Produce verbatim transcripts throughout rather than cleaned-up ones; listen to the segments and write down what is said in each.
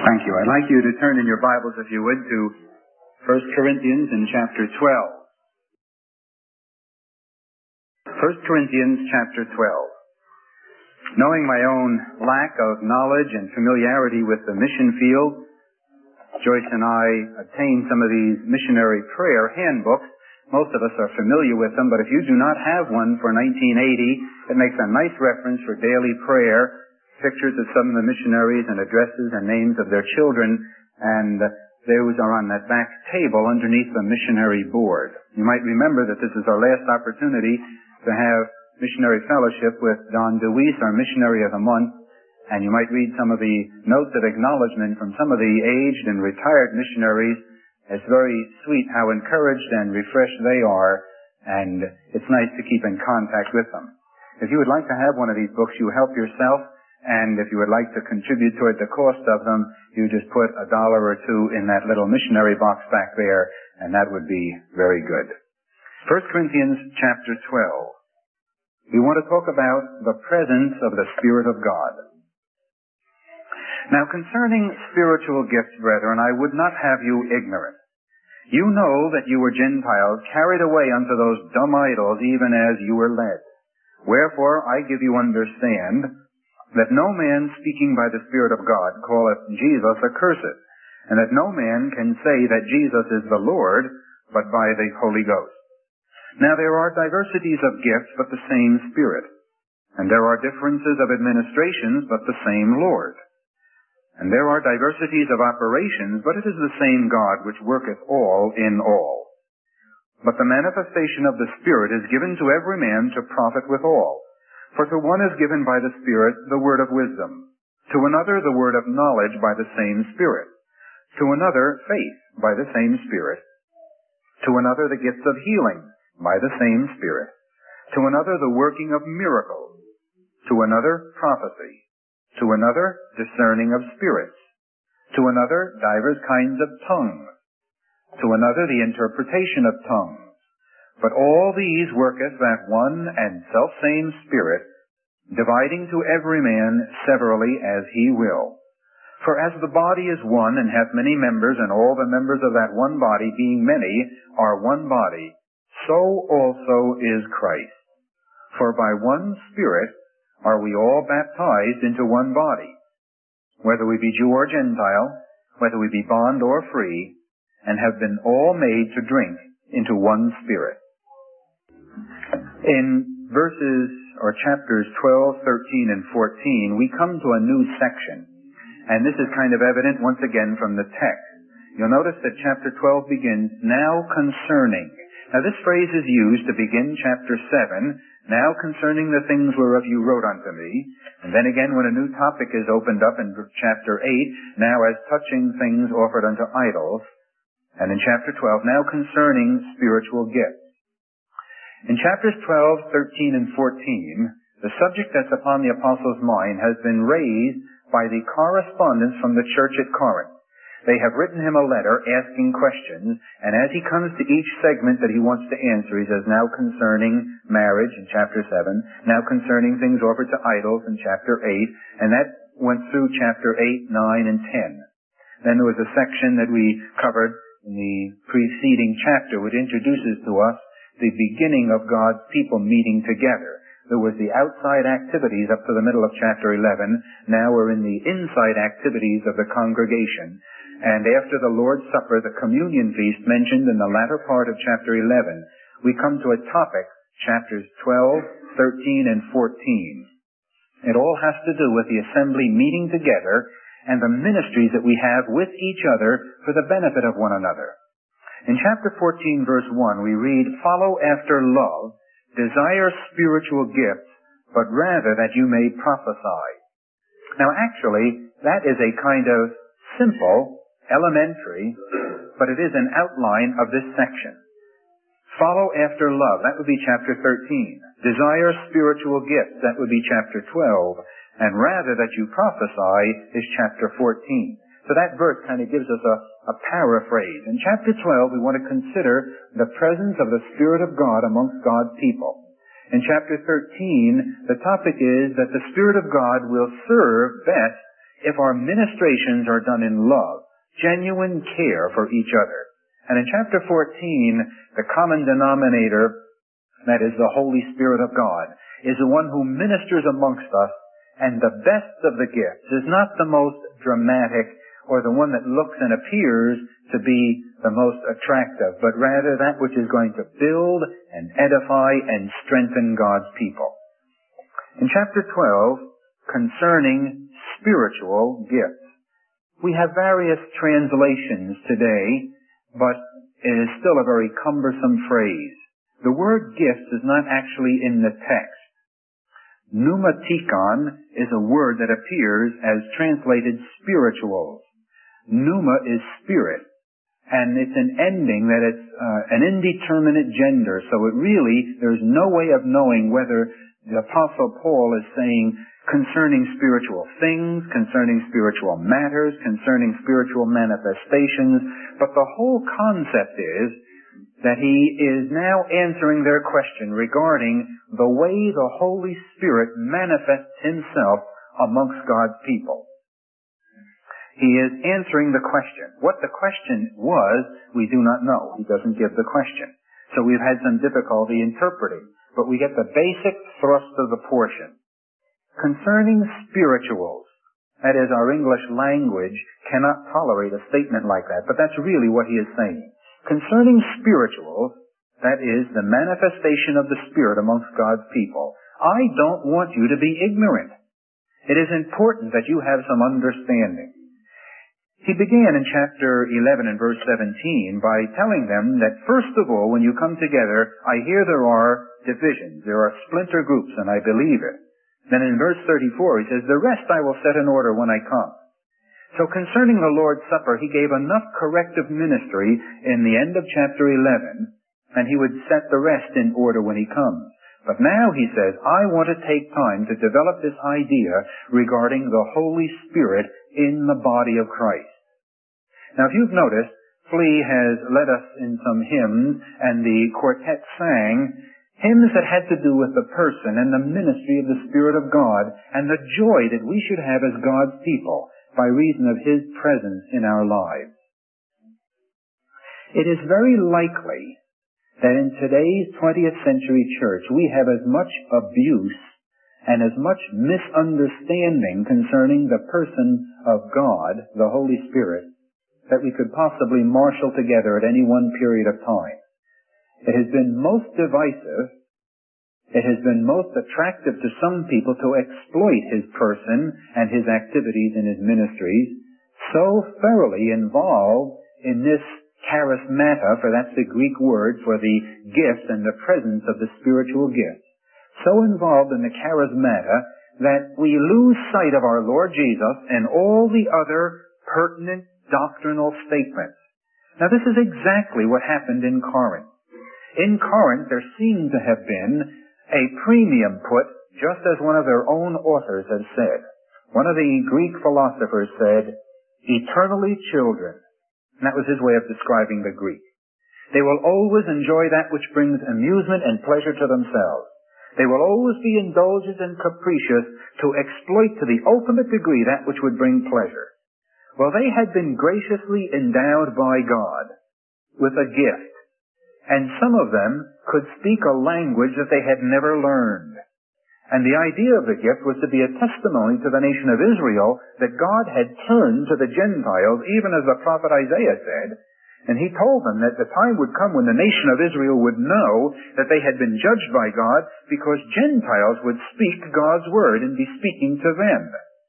Thank you. I'd like you to turn in your Bibles, if you would, to First Corinthians in chapter twelve. First Corinthians chapter twelve. Knowing my own lack of knowledge and familiarity with the mission field, Joyce and I obtained some of these missionary prayer handbooks. Most of us are familiar with them, but if you do not have one for nineteen eighty, it makes a nice reference for daily prayer, pictures of some of the missionaries and addresses and names of their children, and those are on that back table underneath the missionary board. You might remember that this is our last opportunity to have missionary fellowship with Don DeWeese, our missionary of the month, and you might read some of the notes of acknowledgement from some of the aged and retired missionaries. It's very sweet how encouraged and refreshed they are, and it's nice to keep in contact with them. If you would like to have one of these books, you help yourself. And if you would like to contribute toward the cost of them, you just put a dollar or two in that little missionary box back there, and that would be very good. First Corinthians chapter twelve. We want to talk about the presence of the Spirit of God. Now, concerning spiritual gifts, brethren, I would not have you ignorant. You know that you were Gentiles, carried away unto those dumb idols, even as you were led. Wherefore I give you understand that no man speaking by the Spirit of God calleth Jesus accursed, and that no man can say that Jesus is the Lord, but by the Holy Ghost. Now there are diversities of gifts, but the same Spirit. And there are differences of administrations, but the same Lord. And there are diversities of operations, but it is the same God which worketh all in all. But the manifestation of the Spirit is given to every man to profit withal. For to one is given by the Spirit the word of wisdom, to another the word of knowledge by the same Spirit, to another faith by the same Spirit, to another the gifts of healing by the same Spirit, to another the working of miracles, to another prophecy, to another discerning of spirits, to another divers kinds of tongues, to another the interpretation of tongues. But all these worketh that one and selfsame Spirit, dividing to every man severally as he will. For as the body is one and hath many members, and all the members of that one body, being many, are one body, so also is Christ. For by one Spirit are we all baptized into one body, whether we be Jew or Gentile, whether we be bond or free, and have been all made to drink into one Spirit. In verses or chapters twelve, thirteen, and fourteen, we come to a new section. And this is kind of evident once again from the text. You'll notice that chapter twelve begins, now concerning. Now this phrase is used to begin chapter seven, now concerning the things whereof you wrote unto me. And then again when a new topic is opened up in chapter eight, now as touching things offered unto idols. And in chapter twelve, now concerning spiritual gifts. In chapters twelve, thirteen, and fourteen, the subject that's upon the apostles' mind has been raised by the correspondence from the church at Corinth. They have written him a letter asking questions, and as he comes to each segment that he wants to answer, he says, now concerning marriage in chapter seven, now concerning things offered to idols in chapter eight, and that went through chapter eight, nine, and ten. Then there was a section that we covered in the preceding chapter which introduces to us the beginning of God's people meeting together. There was the outside activities up to the middle of chapter eleven. Now we're in the inside activities of the congregation. And after the Lord's Supper, the communion feast mentioned in the latter part of chapter eleven, we come to a topic, chapters twelve, thirteen, and fourteen. It all has to do with the assembly meeting together and the ministries that we have with each other for the benefit of one another. In chapter fourteen, verse one, we read, follow after love, desire spiritual gifts, but rather that you may prophesy. Now actually, that is a kind of simple, elementary, but it is an outline of this section. Follow after love, that would be chapter thirteen. Desire spiritual gifts, that would be chapter twelve. And rather that you prophesy is chapter fourteen. So that verse kind of gives us a, a paraphrase. In chapter twelve, we want to consider the presence of the Spirit of God amongst God's people. In chapter thirteen, the topic is that the Spirit of God will serve best if our ministrations are done in love, genuine care for each other. And in chapter fourteen, the common denominator, that is the Holy Spirit of God, is the one who ministers amongst us, and the best of the gifts is not the most dramatic or the one that looks and appears to be the most attractive, but rather that which is going to build and edify and strengthen God's people. In chapter twelve, concerning spiritual gifts, we have various translations today, but it is still a very cumbersome phrase. The word gifts is not actually in the text. Pneumatikon is a word that appears as translated spirituals. Pneuma is spirit, and it's an ending that it's uh, an indeterminate gender, so it really, there's no way of knowing whether the Apostle Paul is saying concerning spiritual things, concerning spiritual matters, concerning spiritual manifestations, but the whole concept is that he is now answering their question regarding the way the Holy Spirit manifests himself amongst God's people. He is answering the question. What the question was, we do not know. He doesn't give the question. So we've had some difficulty interpreting, but we get the basic thrust of the portion. Concerning spirituals, that is, our English language cannot tolerate a statement like that, but that's really what he is saying. Concerning spirituals, that is, the manifestation of the Spirit amongst God's people, I don't want you to be ignorant. It is important that you have some understanding. He began in chapter eleven and verse seventeen by telling them that first of all, when you come together, I hear there are divisions, there are splinter groups, and I believe it. Then in verse thirty-four he says, the rest I will set in order when I come. So concerning the Lord's Supper, he gave enough corrective ministry in the end of chapter eleven, and he would set the rest in order when he comes. But now he says, I want to take time to develop this idea regarding the Holy Spirit in the body of Christ. Now if you've noticed, Flea has led us in some hymns, and the quartet sang hymns that had to do with the person and the ministry of the Spirit of God, and the joy that we should have as God's people by reason of His presence in our lives. It is very likely that in today's twentieth century church we have as much abuse and as much misunderstanding concerning the person of God, the Holy Spirit, that we could possibly marshal together at any one period of time. It has been most divisive, it has been most attractive to some people to exploit His person and His activities in His ministries, so thoroughly involved in this charismata, for that's the Greek word for the gifts and the presence of the spiritual gifts, so involved in the charismata that we lose sight of our Lord Jesus and all the other pertinent doctrinal statements. Now this is exactly what happened in Corinth. In Corinth there seemed to have been a premium put, just as one of their own authors has said. One of the Greek philosophers said, eternally children. And that was his way of describing the Greek. They will always enjoy that which brings amusement and pleasure to themselves. They will always be indulgent and capricious to exploit to the ultimate degree that which would bring pleasure. Well, they had been graciously endowed by God with a gift, and some of them could speak a language that they had never learned. And the idea of the gift was to be a testimony to the nation of Israel that God had turned to the Gentiles, even as the prophet Isaiah said, and he told them that the time would come when the nation of Israel would know that they had been judged by God because Gentiles would speak God's word and be speaking to them.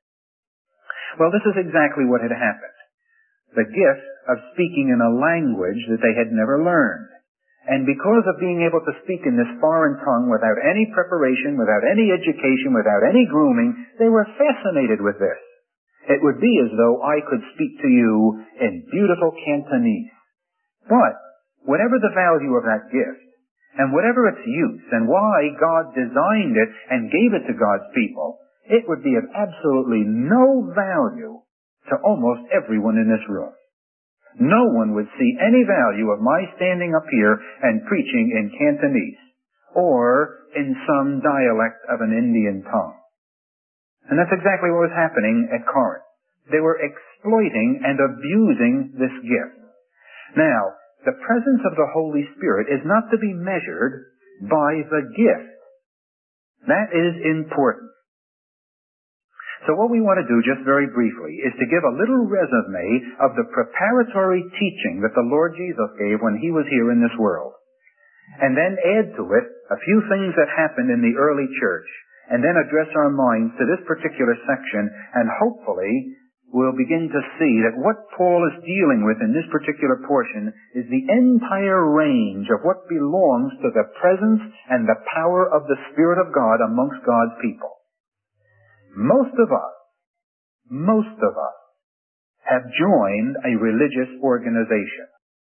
Well, this is exactly what had happened. The gift of speaking in a language that they had never learned. And because of being able to speak in this foreign tongue without any preparation, without any education, without any grooming, they were fascinated with this. It would be as though I could speak to you in beautiful Cantonese. But whatever the value of that gift, and whatever its use, and why God designed it and gave it to God's people, it would be of absolutely no value to almost everyone in this room. No one would see any value of my standing up here and preaching in Cantonese or in some dialect of an Indian tongue. And that's exactly what was happening at Corinth. They were exploiting and abusing this gift. Now, the presence of the Holy Spirit is not to be measured by the gift. That is important. So what we want to do just very briefly is to give a little resume of the preparatory teaching that the Lord Jesus gave when He was here in this world. And then add to it a few things that happened in the early church, and then address our minds to this particular section, and hopefully we'll begin to see that what Paul is dealing with in this particular portion is the entire range of what belongs to the presence and the power of the Spirit of God amongst God's people. Most of us, most of us have joined a religious organization.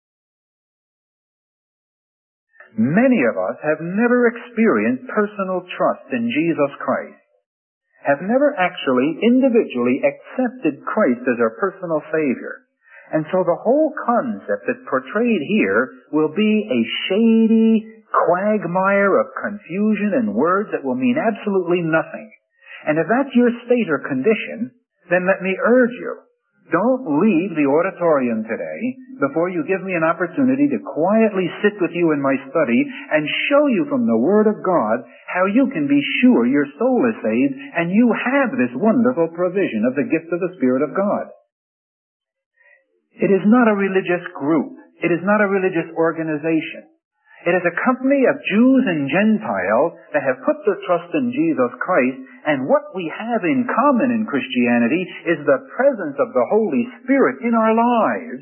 Many of us have never experienced personal trust in Jesus Christ, have never actually individually accepted Christ as our personal Savior. And so the whole concept that's portrayed here will be a shady quagmire of confusion and words that will mean absolutely nothing. And if that's your state or condition, then let me urge you, don't leave the auditorium today before you give me an opportunity to quietly sit with you in my study and show you from the Word of God how you can be sure your soul is saved and you have this wonderful provision of the gift of the Spirit of God. It is not a religious group. It is not a religious organization. It is a company of Jews and Gentiles that have put their trust in Jesus Christ, and what we have in common in Christianity is the presence of the Holy Spirit in our lives,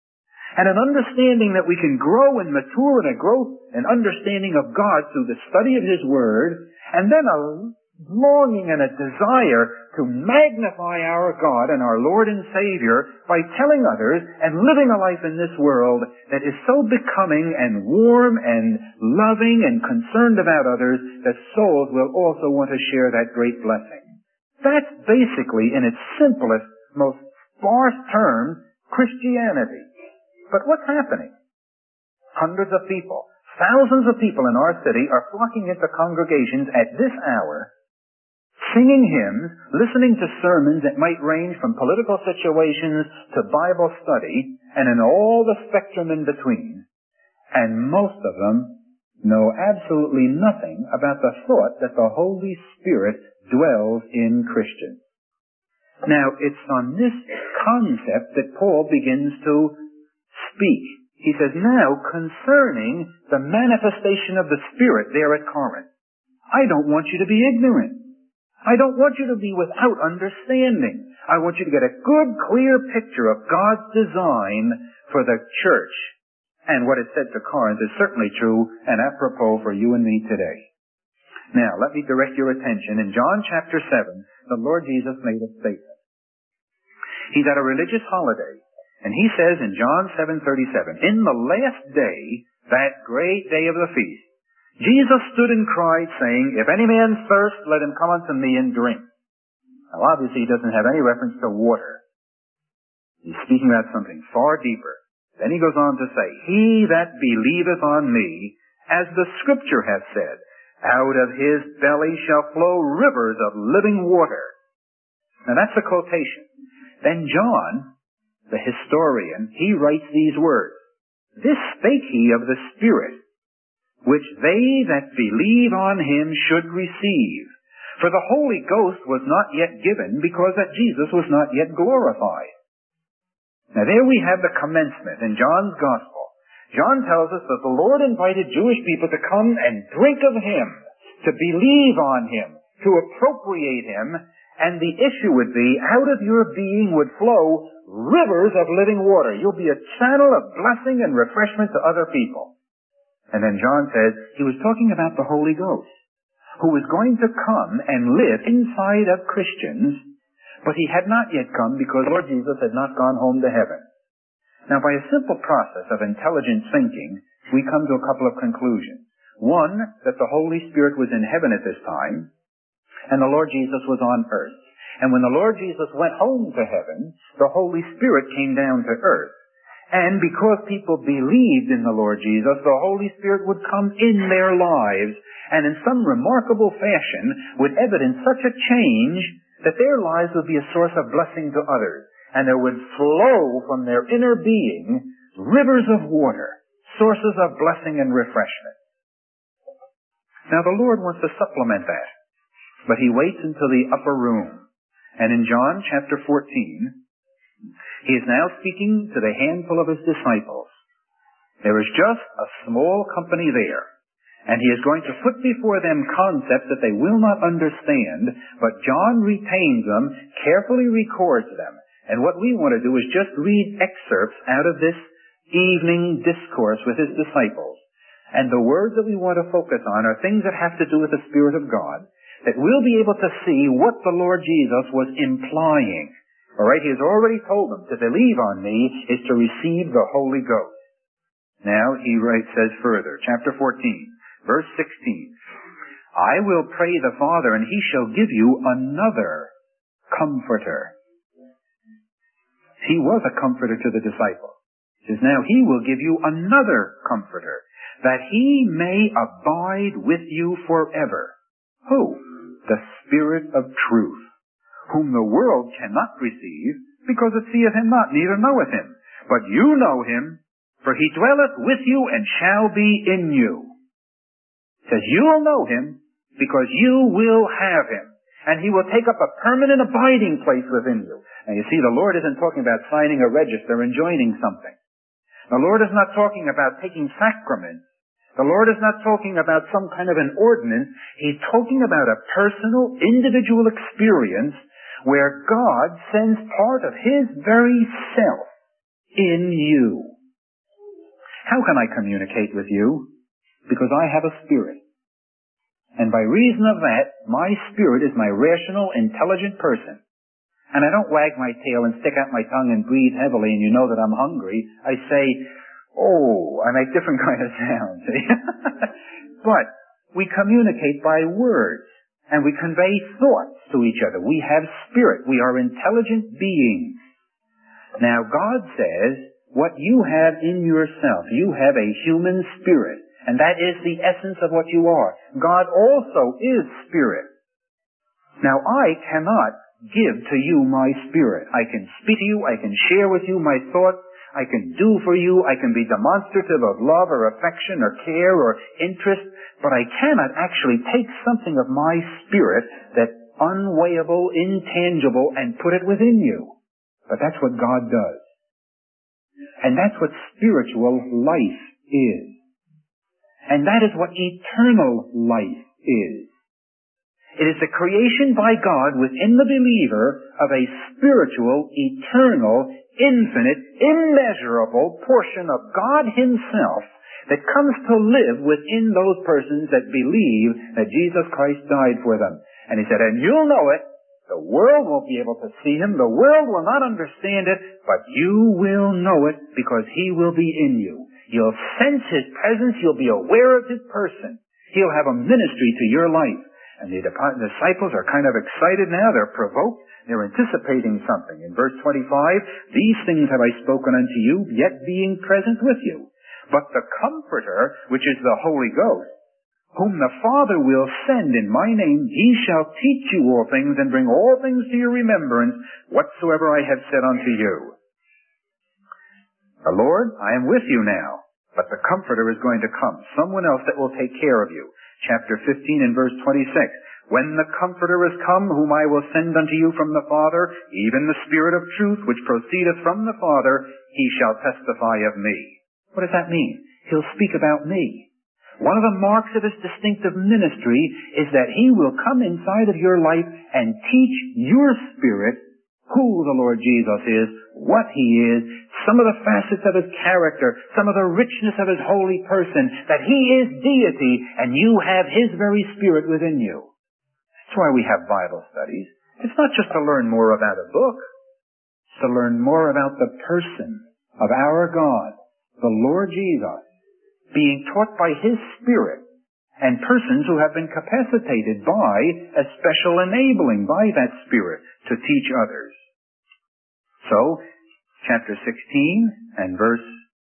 and an understanding that we can grow and mature in a growth and understanding of God through the study of His Word, and then a longing and a desire to magnify our God and our Lord and Savior by telling others and living a life in this world that is so becoming and warm and loving and concerned about others that souls will also want to share that great blessing. That's basically, in its simplest, most sparse terms, Christianity. But what's happening? Hundreds of people, thousands of people in our city are flocking into congregations at this hour, singing hymns, listening to sermons that might range from political situations to Bible study, and in all the spectrum in between. And most of them know absolutely nothing about the thought that the Holy Spirit dwells in Christians. Now, it's on this concept that Paul begins to speak. He says, now, concerning the manifestation of the Spirit there at Corinth, I don't want you to be ignorant. I don't want you to be without understanding. I want you to get a good, clear picture of God's design for the church. And what it said to Corinth is certainly true and apropos for you and me today. Now, let me direct your attention. In John chapter seven, the Lord Jesus made a statement. He's at a religious holiday, and he says in John seven thirty-seven, in the last day, that great day of the feast, Jesus stood and cried, saying, if any man thirst, let him come unto me and drink. Now, obviously, he doesn't have any reference to water. He's speaking about something far deeper. Then he goes on to say, he that believeth on me, as the Scripture hath said, out of his belly shall flow rivers of living water. Now, that's a quotation. Then John, the historian, he writes these words, this spake he of the Spirit, which they that believe on him should receive. For the Holy Ghost was not yet given, because that Jesus was not yet glorified. Now there we have the commencement in John's Gospel. John tells us that the Lord invited Jewish people to come and drink of him, to believe on him, to appropriate him, and the issue would be, out of your being would flow rivers of living water. You'll be a channel of blessing and refreshment to other people. And then John says he was talking about the Holy Ghost, who was going to come and live inside of Christians, but he had not yet come because Lord Jesus had not gone home to heaven. Now, by a simple process of intelligent thinking, we come to a couple of conclusions. One, that the Holy Spirit was in heaven at this time, and the Lord Jesus was on earth. And when the Lord Jesus went home to heaven, the Holy Spirit came down to earth. And because people believed in the Lord Jesus, the Holy Spirit would come in their lives and in some remarkable fashion would evidence such a change that their lives would be a source of blessing to others, and there would flow from their inner being rivers of water, sources of blessing and refreshment. Now the Lord wants to supplement that, but He waits until the upper room. And in John chapter fourteen, He is now speaking to the handful of His disciples. There is just a small company there, and He is going to put before them concepts that they will not understand, but John retains them, carefully records them. And what we want to do is just read excerpts out of this evening discourse with His disciples. And the words that we want to focus on are things that have to do with the Spirit of God, that we'll be able to see what the Lord Jesus was implying. All right, He has already told them, to believe on me is to receive the Holy Ghost. Now He writes, says further, chapter fourteen, verse sixteen, I will pray the Father, and He shall give you another Comforter. He was a comforter to the disciples. He says, now He will give you another Comforter, that He may abide with you forever. Who? The Spirit of truth, whom the world cannot receive, because it seeth Him not, neither knoweth Him. But you know Him, for He dwelleth with you and shall be in you. It says, you will know Him, because you will have Him. And He will take up a permanent abiding place within you. Now you see, the Lord isn't talking about signing a register and joining something. The Lord is not talking about taking sacraments. The Lord is not talking about some kind of an ordinance. He's talking about a personal, individual experience where God sends part of His very self in you. How can I communicate with you? Because I have a spirit. And by reason of that, my spirit is my rational, intelligent person. And I don't wag my tail and stick out my tongue and breathe heavily and you know that I'm hungry. I say, oh, I make different kind of sounds. But we communicate by words and we convey thoughts to each other. We have spirit. We are intelligent beings. Now God says, what you have in yourself, you have a human spirit. And that is the essence of what you are. God also is spirit. Now I cannot give to you my spirit. I can speak to you, I can share with you my thoughts, I can do for you, I can be demonstrative of love or affection or care or interest, but I cannot actually take something of my spirit that's unweighable, intangible, and put it within you. But that's what God does. And that's what spiritual life is. And that is what eternal life is. It is the creation by God within the believer of a spiritual, eternal, infinite, immeasurable portion of God Himself that comes to live within those persons that believe that Jesus Christ died for them. And He said, and you'll know it. The world won't be able to see Him. The world will not understand it, but you will know it because He will be in you. You'll sense His presence. You'll be aware of His person. He'll have a ministry to your life. And the disciples are kind of excited now. They're provoked. They're anticipating something. In verse twenty-five, these things have I spoken unto you, yet being present with you. But the Comforter, which is the Holy Ghost, whom the Father will send in my name, He shall teach you all things and bring all things to your remembrance, whatsoever I have said unto you. The Lord, I am with you now, but the Comforter is going to come, someone else that will take care of you. Chapter fifteen and verse twenty-six. When the Comforter is come, whom I will send unto you from the Father, even the Spirit of truth, which proceedeth from the Father, He shall testify of me. What does that mean? He'll speak about me. One of the marks of His distinctive ministry is that He will come inside of your life and teach your spirit who the Lord Jesus is, what He is, some of the facets of His character, some of the richness of His holy person, that He is deity and you have His very spirit within you. That's why we have Bible studies. It's not just to learn more about a book. It's to learn more about the person of our God, the Lord Jesus, being taught by His Spirit, and persons who have been capacitated by a special enabling by that Spirit to teach others. So, chapter sixteen and verse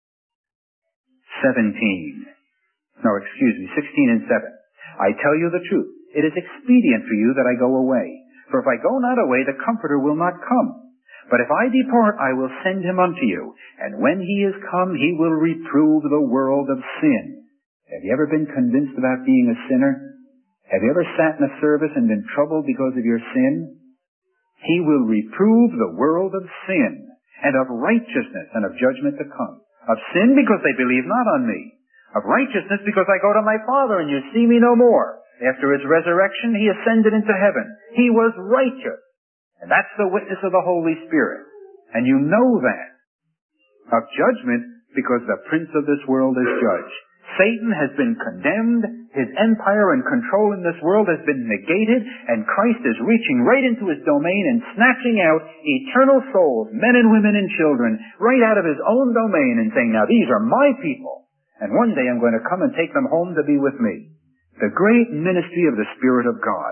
seventeen. No, excuse me, sixteen and seven. I tell you the truth. It is expedient for you that I go away. For if I go not away, the Comforter will not come. But if I depart, I will send him unto you. And when he is come, he will reprove the world of sin. Have you ever been convinced about being a sinner? Have you ever sat in a service and been troubled because of your sin? He will reprove the world of sin, and of righteousness, and of judgment to come. Of sin, because they believe not on me. Of righteousness, because I go to my Father, and you see me no more. After his resurrection, he ascended into heaven. He was righteous. And that's the witness of the Holy Spirit. And you know that. Of judgment, because the prince of this world is judged. Satan has been condemned, his empire and control in this world has been negated, and Christ is reaching right into his domain and snatching out eternal souls, men and women and children, right out of his own domain and saying, now these are my people, and one day I'm going to come and take them home to be with me. The great ministry of the Spirit of God.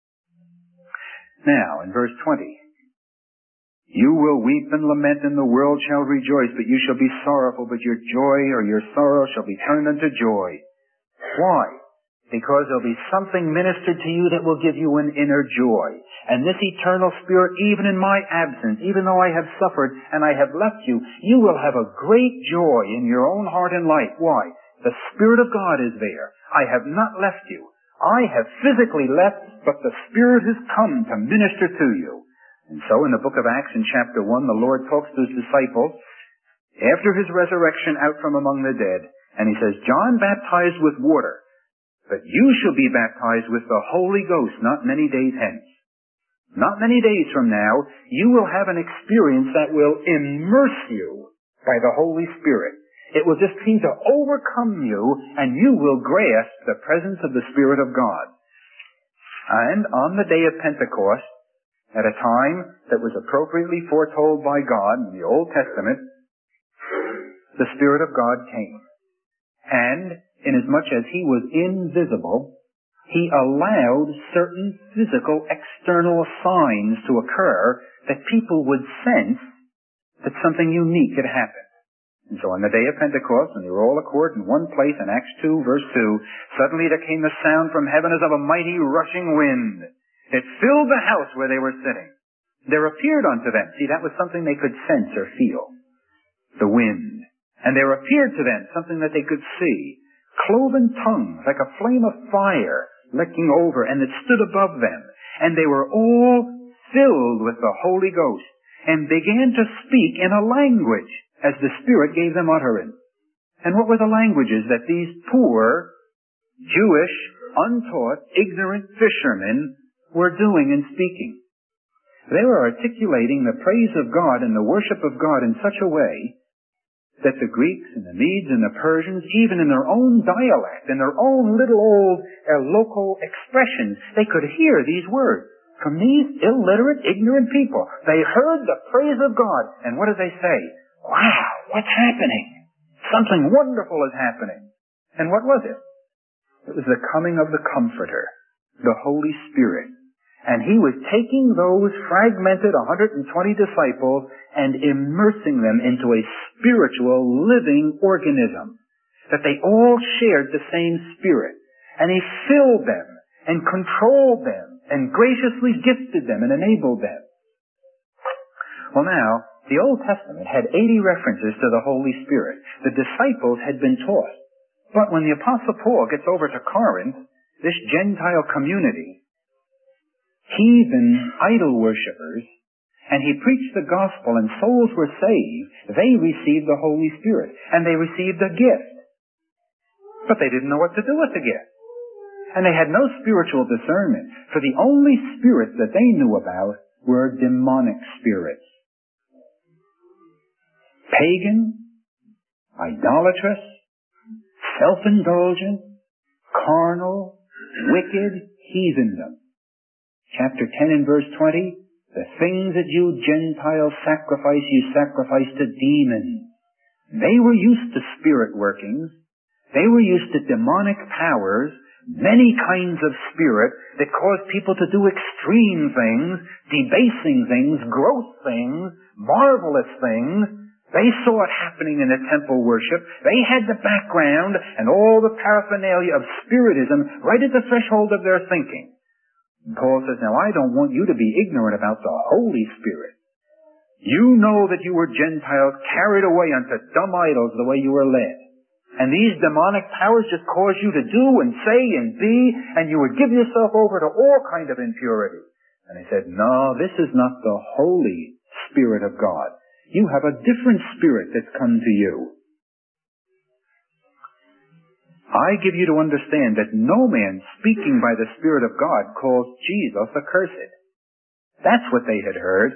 Now, in verse twenty, you will weep and lament, and the world shall rejoice, but you shall be sorrowful, but your joy or your sorrow shall be turned unto joy. Why? Because there'll be something ministered to you that will give you an inner joy. And this eternal Spirit, even in my absence, even though I have suffered and I have left you, you will have a great joy in your own heart and life. Why? The Spirit of God is there. I have not left you. I have physically left, but the Spirit has come to minister to you. And so in the book of Acts in chapter one, the Lord talks to his disciples after his resurrection out from among the dead. And he says, John baptized with water, but you shall be baptized with the Holy Ghost not many days hence. Not many days from now, you will have an experience that will immerse you by the Holy Spirit. It will just seem to overcome you, and you will grasp the presence of the Spirit of God. And on the day of Pentecost, at a time that was appropriately foretold by God in the Old Testament, the Spirit of God came. And inasmuch as he was invisible, he allowed certain physical external signs to occur that people would sense that something unique had happened. And so on the day of Pentecost, when they were all accord in one place in Acts two, verse two, suddenly there came a sound from heaven as of a mighty rushing wind. It filled the house where they were sitting. There appeared unto them, see, that was something they could sense or feel, the wind. And there appeared to them something that they could see, cloven tongues like a flame of fire licking over, and it stood above them. And they were all filled with the Holy Ghost, and began to speak in a language as the Spirit gave them utterance. And what were the languages that these poor, Jewish, untaught, ignorant fishermen were doing and speaking? They were articulating the praise of God and the worship of God in such a way that the Greeks and the Medes and the Persians, even in their own dialect, in their own little old uh, local expressions, they could hear these words from these illiterate, ignorant people. They heard the praise of God, and what did they say? Wow, what's happening? Something wonderful is happening. And what was it? It was the coming of the Comforter, the Holy Spirit. And he was taking those fragmented one hundred twenty disciples and immersing them into a spiritual living organism. That they all shared the same Spirit. And he filled them and controlled them and graciously gifted them and enabled them. Well now, the Old Testament had eighty references to the Holy Spirit. The disciples had been taught. But when the Apostle Paul gets over to Corinth, this Gentile community, heathen idol worshippers, and he preached the gospel and souls were saved, they received the Holy Spirit, and they received a gift. But they didn't know what to do with the gift. And they had no spiritual discernment, for the only spirits that they knew about were demonic spirits. Pagan, idolatrous, self-indulgent, carnal, wicked heathendom. Chapter ten and verse twenty, the things that you Gentiles sacrifice, you sacrifice to demons. They were used to spirit workings. They were used to demonic powers, many kinds of spirit that caused people to do extreme things, debasing things, gross things, marvelous things. They saw it happening in the temple worship. They had the background and all the paraphernalia of spiritism right at the threshold of their thinking. And Paul says, now I don't want you to be ignorant about the Holy Spirit. You know that you were Gentiles carried away unto dumb idols the way you were led. And these demonic powers just cause you to do and say and be, and you would give yourself over to all kind of impurity. And he said, no, this is not the Holy Spirit of God. You have a different spirit that's come to you. I give you to understand that no man speaking by the Spirit of God calls Jesus accursed. That's what they had heard.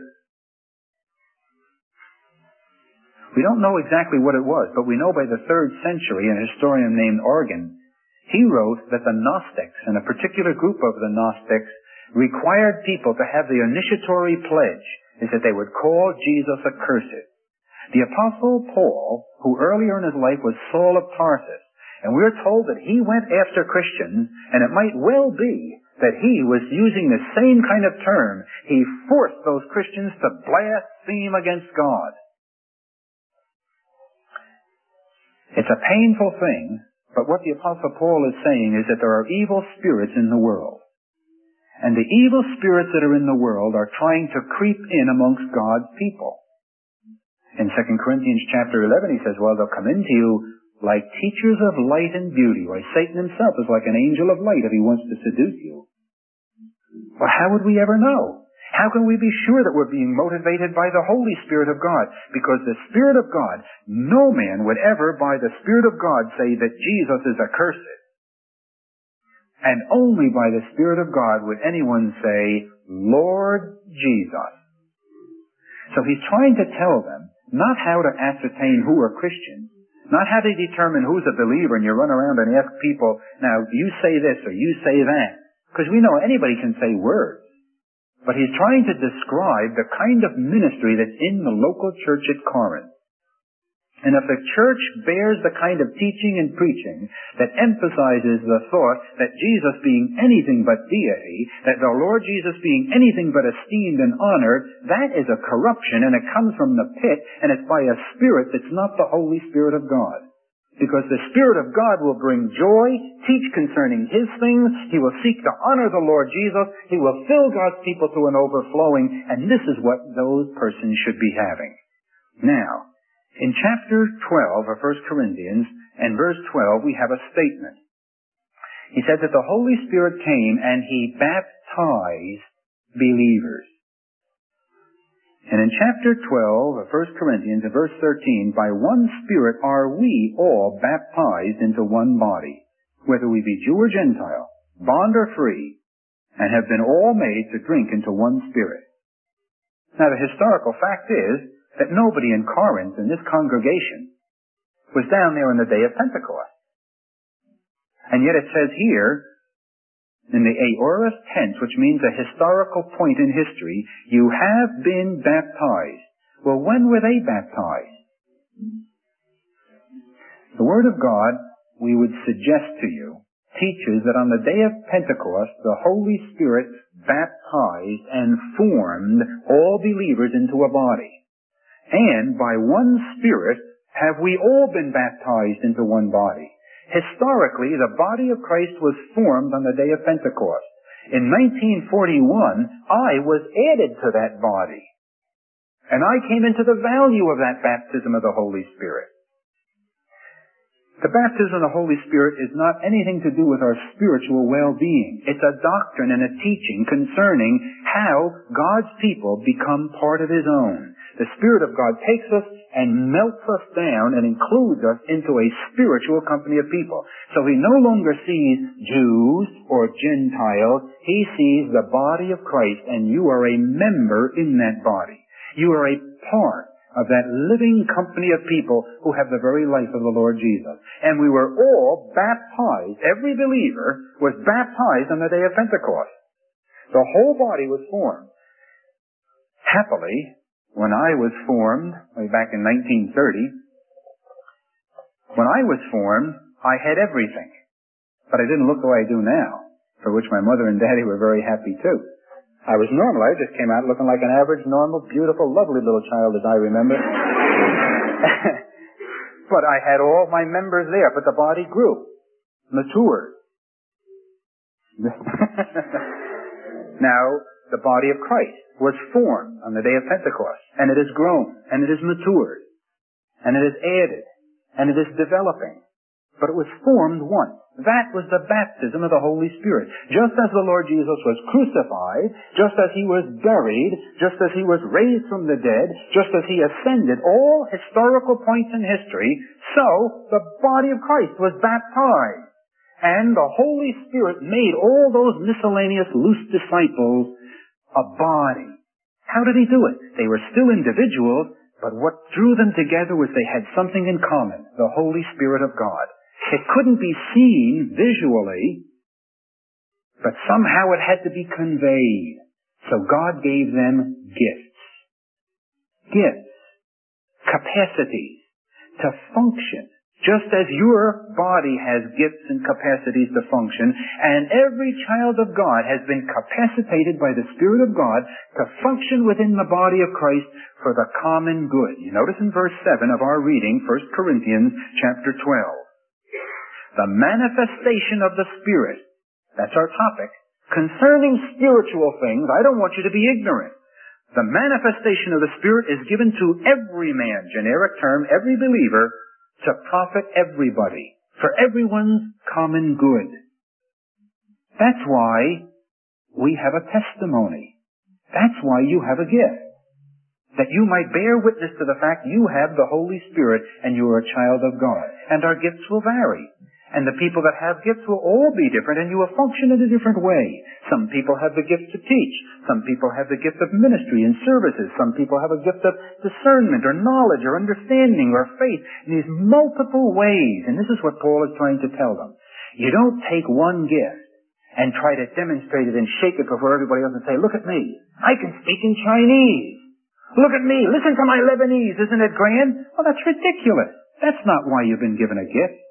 We don't know exactly what it was, but we know by the third century, an historian named Origen, he wrote that the Gnostics, and a particular group of the Gnostics, required people to have the initiatory pledge, is that they would call Jesus accursed. The Apostle Paul, who earlier in his life was Saul of Tarsus, and we're told that he went after Christians, and it might well be that he was using the same kind of term. He forced those Christians to blaspheme against God. It's a painful thing, but what the Apostle Paul is saying is that there are evil spirits in the world. And the evil spirits that are in the world are trying to creep in amongst God's people. In Second Corinthians chapter eleven, he says, well, they'll come into you like teachers of light and beauty. Why, Satan himself is like an angel of light if he wants to seduce you. Well, how would we ever know? How can we be sure that we're being motivated by the Holy Spirit of God? Because the Spirit of God, no man would ever by the Spirit of God say that Jesus is accursed. And only by the Spirit of God would anyone say, Lord Jesus. So he's trying to tell them not how to ascertain who are Christians, not how to determine who's a believer, and you run around and ask people, now, you say this or you say that. Because we know anybody can say words. But he's trying to describe the kind of ministry that's in the local church at Corinth. And if the church bears the kind of teaching and preaching that emphasizes the thought that Jesus being anything but deity, that the Lord Jesus being anything but esteemed and honored, that is a corruption, and it comes from the pit, and it's by a spirit that's not the Holy Spirit of God. Because the Spirit of God will bring joy, teach concerning His things, He will seek to honor the Lord Jesus, He will fill God's people to an overflowing, and this is what those persons should be having. Now, in chapter twelve of First Corinthians, and verse twelve, we have a statement. He said that the Holy Spirit came and He baptized believers. And in chapter twelve of First Corinthians, in verse thirteen, by one Spirit are we all baptized into one body, whether we be Jew or Gentile, bond or free, and have been all made to drink into one Spirit. Now the historical fact is that nobody in Corinth, in this congregation, was down there on the day of Pentecost. And yet it says here, in the aorist tense, which means a historical point in history, you have been baptized. Well, when were they baptized? The Word of God, we would suggest to you, teaches that on the day of Pentecost, the Holy Spirit baptized and formed all believers into a body. And by one Spirit have we all been baptized into one body. Historically, the body of Christ was formed on the day of Pentecost. In nineteen forty-one, I was added to that body. And I came into the value of that baptism of the Holy Spirit. The baptism of the Holy Spirit is not anything to do with our spiritual well-being. It's a doctrine and a teaching concerning how God's people become part of His own. The Spirit of God takes us and melts us down and includes us into a spiritual company of people. So He no longer sees Jews or Gentiles. He sees the body of Christ, and you are a member in that body. You are a part of that living company of people who have the very life of the Lord Jesus. And we were all baptized. Every believer was baptized on the day of Pentecost. The whole body was formed. Happily, when I was formed, way back in nineteen thirty, when I was formed, I had everything. But I didn't look the way I do now, for which my mother and daddy were very happy too. I was normal. I just came out looking like an average, normal, beautiful, lovely little child as I remember. But I had all my members there, but the body grew, matured. Now, the body of Christ was formed on the day of Pentecost, and it has grown, and it has matured, and it is added, and it is developing. But it was formed once. That was the baptism of the Holy Spirit. Just as the Lord Jesus was crucified, just as He was buried, just as He was raised from the dead, just as He ascended, all historical points in history, so the body of Christ was baptized. And the Holy Spirit made all those miscellaneous loose disciples a body. How did He do it? They were still individuals, but what drew them together was they had something in common, the Holy Spirit of God. It couldn't be seen visually, but somehow it had to be conveyed. So God gave them gifts. Gifts. Capacities to function. Just as your body has gifts and capacities to function, and every child of God has been capacitated by the Spirit of God to function within the body of Christ for the common good. You notice in verse seven of our reading, First Corinthians chapter twelve. The manifestation of the Spirit, that's our topic, concerning spiritual things. I don't want you to be ignorant. The manifestation of the Spirit is given to every man, generic term, every believer, to profit everybody, for everyone's common good. That's why we have a testimony. That's why you have a gift. That you might bear witness to the fact you have the Holy Spirit and you are a child of God. And our gifts will vary. And the people that have gifts will all be different, and you will function in a different way. Some people have the gift to teach. Some people have the gift of ministry and services. Some people have a gift of discernment or knowledge or understanding or faith in these multiple ways. And this is what Paul is trying to tell them. You don't take one gift and try to demonstrate it and shake it before everybody else and say, look at me. I can speak in Chinese. Look at me. Listen to my Lebanese. Isn't it grand? Well, that's ridiculous. That's not why you've been given a gift.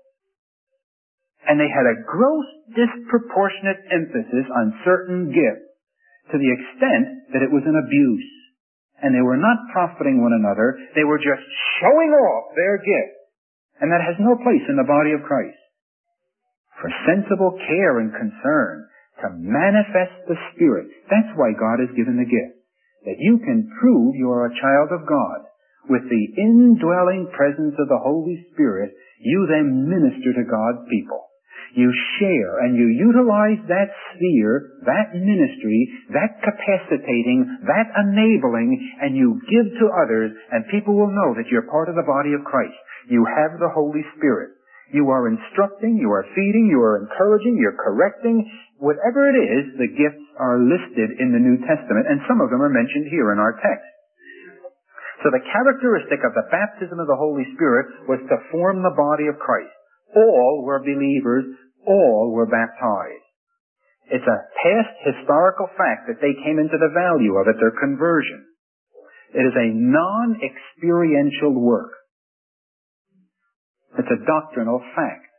And they had a gross, disproportionate emphasis on certain gifts to the extent that it was an abuse. And they were not profiting one another. They were just showing off their gift. And that has no place in the body of Christ. For sensible care and concern to manifest the Spirit. That's why God has given the gift. That you can prove you are a child of God. With the indwelling presence of the Holy Spirit, you then minister to God's people. You share and you utilize that sphere, that ministry, that capacitating, that enabling, and you give to others, and people will know that you're part of the body of Christ. You have the Holy Spirit. You are instructing, you are feeding, you are encouraging, you're correcting. Whatever it is, the gifts are listed in the New Testament, and some of them are mentioned here in our text. So the characteristic of the baptism of the Holy Spirit was to form the body of Christ. All were believers. All were baptized. It's a past historical fact that they came into the value of it, their conversion. It is a non-experiential work. It's a doctrinal fact.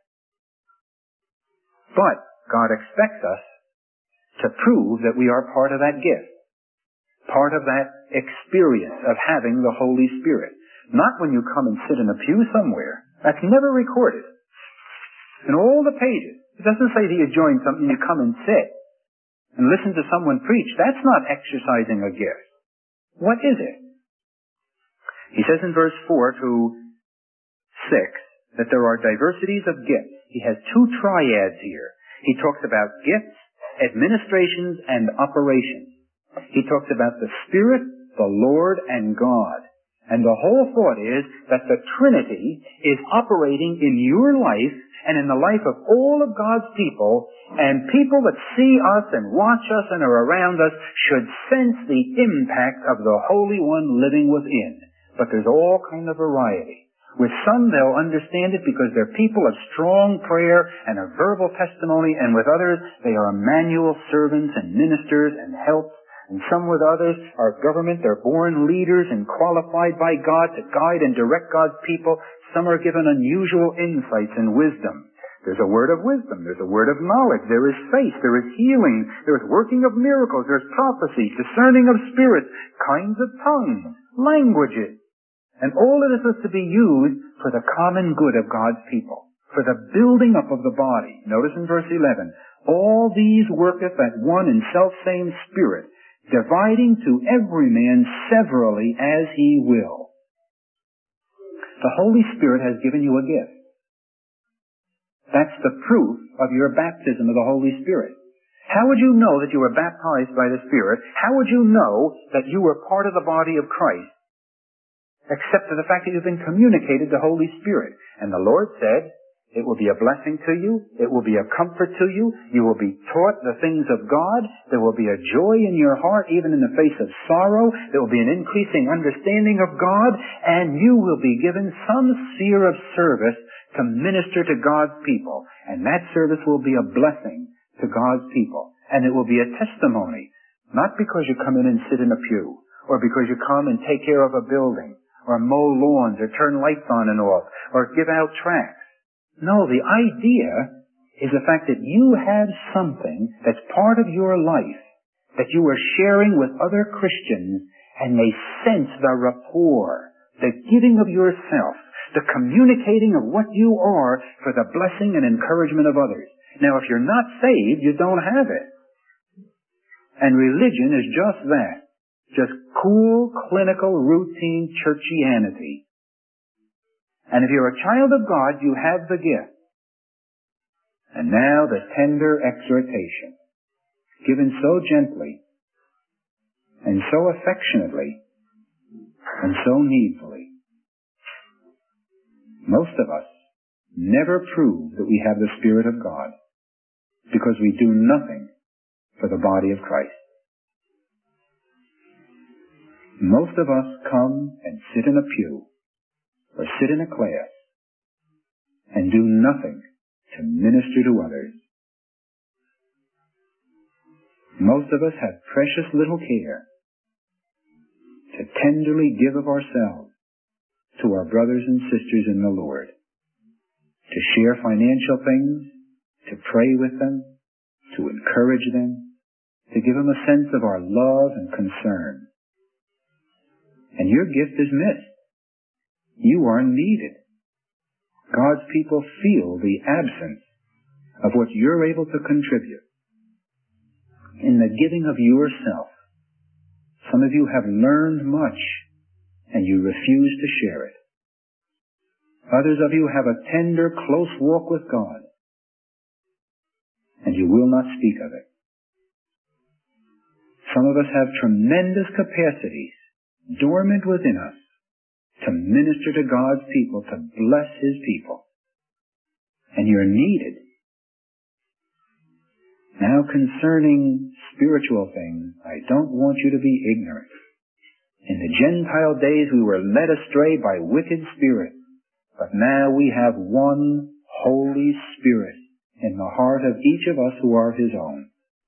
But God expects us to prove that we are part of that gift. Part of that experience of having the Holy Spirit. Not when you come and sit in a pew somewhere. That's never recorded. In all the pages, it doesn't say that you join something, you come and sit and listen to someone preach. That's not exercising a gift. What is it? He says in verse four to six that there are diversities of gifts. He has two triads here. He talks about gifts, administrations, and operations. He talks about the Spirit, the Lord, and God. And the whole thought is that the Trinity is operating in your life and in the life of all of God's people, and people that see us and watch us and are around us should sense the impact of the Holy One living within. But there's all kind of variety. With some, they'll understand it because they're people of strong prayer and a verbal testimony, and with others, they are manual servants and ministers and helps. And some with others are government. They're born leaders and qualified by God to guide and direct God's people. Some are given unusual insights and wisdom. There's a word of wisdom. There's a word of knowledge. There is faith. There is healing. There is working of miracles. There's prophecy, discerning of spirits, kinds of tongues, languages. And all of this is to be used for the common good of God's people. for the building up of the body. Notice in verse eleven, all these worketh that one and selfsame Spirit, dividing to every man severally as he will. The Holy Spirit has given you a gift. That's the proof of your baptism of the Holy Spirit. How would you know that you were baptized by the Spirit? How would you know that you were part of the body of Christ? Except for the fact that you've been communicated the Holy Spirit. And the Lord said, it will be a blessing to you. It will be a comfort to you. You will be taught the things of God. There will be a joy in your heart, even in the face of sorrow. There will be an increasing understanding of God, and you will be given some sphere of service to minister to God's people. And that service will be a blessing to God's people. And it will be a testimony, not because you come in and sit in a pew, or because you come and take care of a building, or mow lawns, or turn lights on and off, or give out tracts. No, the idea is the fact that you have something that's part of your life that you are sharing with other Christians, and they sense the rapport, the giving of yourself, the communicating of what you are for the blessing and encouragement of others. Now, if you're not saved, you don't have it. And religion is just that. Just cool, clinical, routine churchianity. And if you're a child of God, you have the gift. And now the tender exhortation, given so gently, and so affectionately, and so needfully. Most of us never prove that we have the Spirit of God, because we do nothing for the body of Christ. Most of us come and sit in a pew, or sit in a class, and do nothing to minister to others. Most of us have precious little care to tenderly give of ourselves to our brothers and sisters in the Lord, to share financial things, to pray with them, to encourage them, to give them a sense of our love and concern. And your gift is missed. You are needed. God's people feel the absence of what you're able to contribute in the giving of yourself. Some of you have learned much, and you refuse to share it. Others of you have a tender, close walk with God, and you will not speak of it. Some of us have tremendous capacities dormant within us to minister to God's people, to bless His people. And you're needed. Now, concerning spiritual things, I don't want you to be ignorant. In the Gentile days we were led astray by wicked spirits, but now we have one Holy Spirit in the heart of each of us who are His own.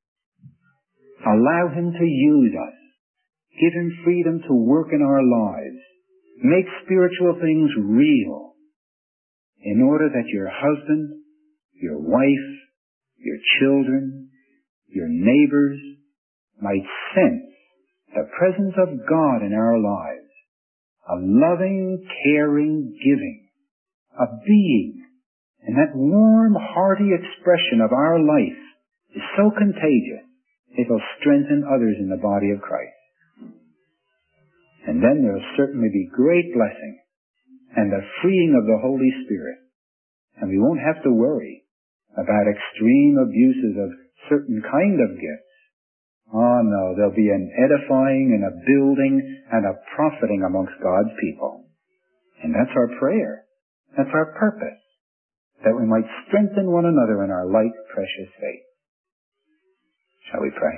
Allow Him to use us. Give Him freedom to work in our lives. Make spiritual things real, in order that your husband, your wife, your children, your neighbors might sense the presence of God in our lives, a loving, caring, giving, a being. And that warm, hearty expression of our life is so contagious, it will strengthen others in the body of Christ. And then there will certainly be great blessing and the freeing of the Holy Spirit. And we won't have to worry about extreme abuses of certain kind of gifts. Oh no, there'll be an edifying and a building and a profiting amongst God's people. And that's our prayer. That's our purpose, that we might strengthen one another in our light, precious faith. Shall we pray?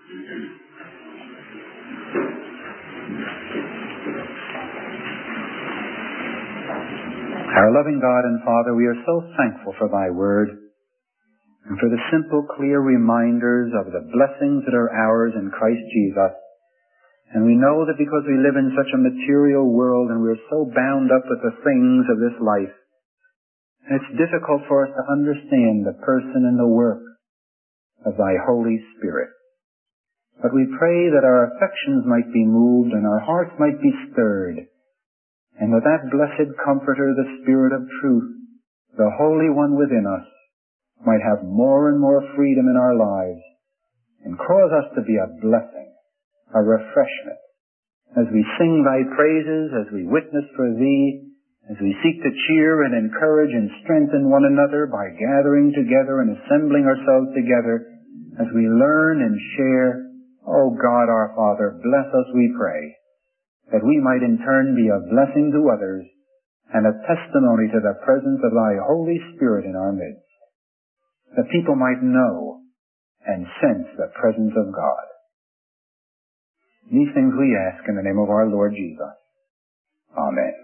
Our loving God and Father, we are so thankful for Thy Word and for the simple, clear reminders of the blessings that are ours in Christ Jesus. And we know that because we live in such a material world and we're so bound up with the things of this life, it's difficult for us to understand the person and the work of Thy Holy Spirit. But we pray that our affections might be moved and our hearts might be stirred, and with that blessed Comforter, the Spirit of truth, the Holy One within us, might have more and more freedom in our lives and cause us to be a blessing, a refreshment, as we sing Thy praises, as we witness for Thee, as we seek to cheer and encourage and strengthen one another by gathering together and assembling ourselves together, as we learn and share. O God our Father, bless us, we pray, that we might in turn be a blessing to others and a testimony to the presence of Thy Holy Spirit in our midst, that people might know and sense the presence of God. These things we ask in the name of our Lord Jesus. Amen.